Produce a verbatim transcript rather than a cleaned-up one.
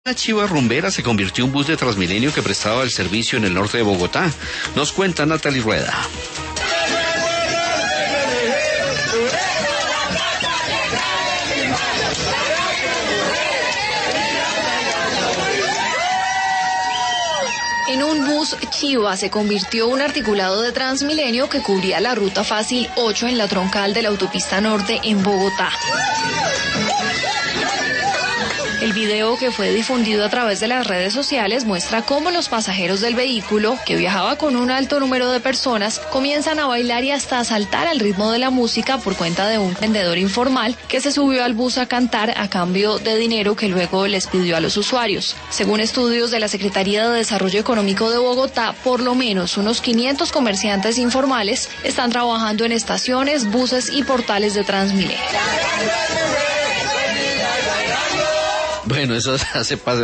La Chiva Rumbera se convirtió en un bus de Transmilenio que prestaba el servicio en el norte de Bogotá. Nos cuenta Natalie Rueda. En un bus Chiva se convirtió un articulado de Transmilenio que cubría la ruta fácil ocho en la troncal de la autopista norte en Bogotá. El video, que fue difundido a través de las redes sociales, muestra cómo los pasajeros del vehículo, que viajaba con un alto número de personas, comienzan a bailar y hasta a saltar al ritmo de la música por cuenta de un vendedor informal que se subió al bus a cantar a cambio de dinero que luego les pidió a los usuarios. Según estudios de la Secretaría de Desarrollo Económico de Bogotá, por lo menos unos quinientos comerciantes informales están trabajando en estaciones, buses y portales de Transmilenio. Bueno, eso hace parte